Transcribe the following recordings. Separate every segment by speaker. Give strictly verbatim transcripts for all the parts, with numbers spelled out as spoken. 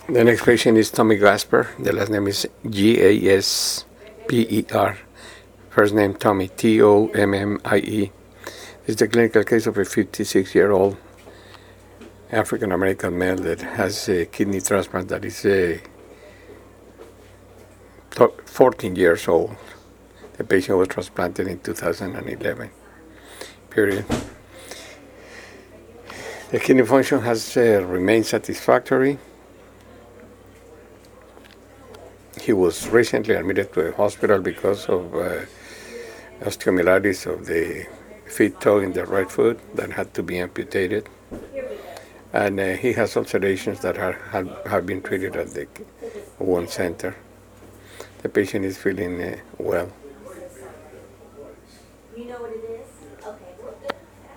Speaker 1: The next patient is Tommy Gasper. The last name is G A S P E R. First name Tommy, T O M M I E. This is the clinical case of a fifty-six-year-old African-American male that has a kidney transplant that is uh, fourteen years old. The patient was transplanted in two thousand eleven. Period. The kidney function has uh, remained satisfactory. He was recently admitted to a hospital because of uh, osteomyelitis of the feet toe in the right foot that had to be amputated. And uh, he has ulcerations that are, have, have been treated at the wound center. The patient is feeling uh, well.
Speaker 2: You know what it is? Okay.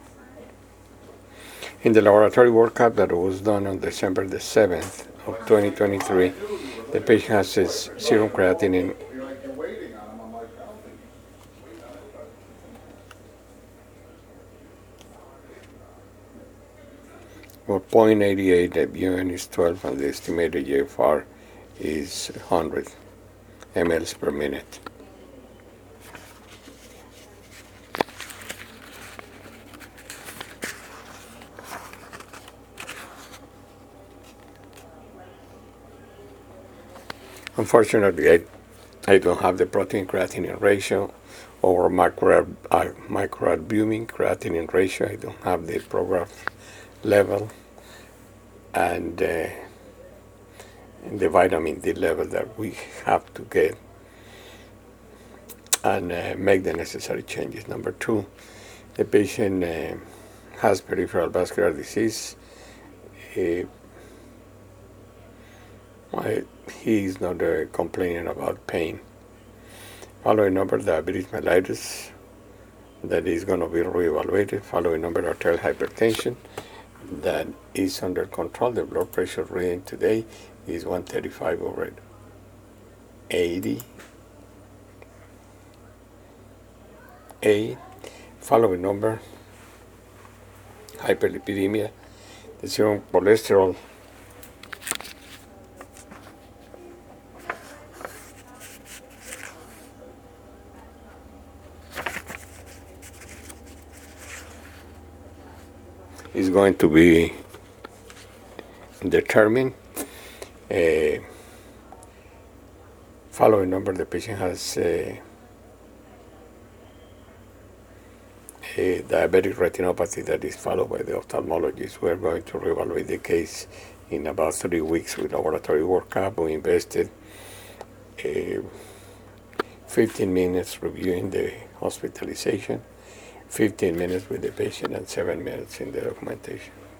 Speaker 1: In the laboratory workup that was done on December the seventh of twenty twenty-three, the patient has his serum creatinine for zero point eight eight, the B U N is twelve, and the estimated G F R is one hundred milliliters per minute. Unfortunately, I, I don't have the protein creatinine ratio or micro, uh, microalbumin creatinine ratio. I don't have the Prograf level and uh, the vitamin D level that we have to get and uh, make the necessary changes. Number two, the patient uh, has peripheral vascular disease. Uh, I, he is not uh, complaining about pain. Following number, diabetes mellitus, that is going to be reevaluated. Following number, arterial hypertension, that is under control. The blood pressure reading today is one thirty-five over eighty. A. Following number, hyperlipidemia, the serum cholesterol is going to be determined. Uh, following number, the patient has uh, a diabetic retinopathy that is followed by the ophthalmologist. We're going to reevaluate the case in about three weeks with laboratory workup. We invested uh, fifteen minutes reviewing the hospitalization, fifteen minutes with the patient, and seven minutes in the documentation.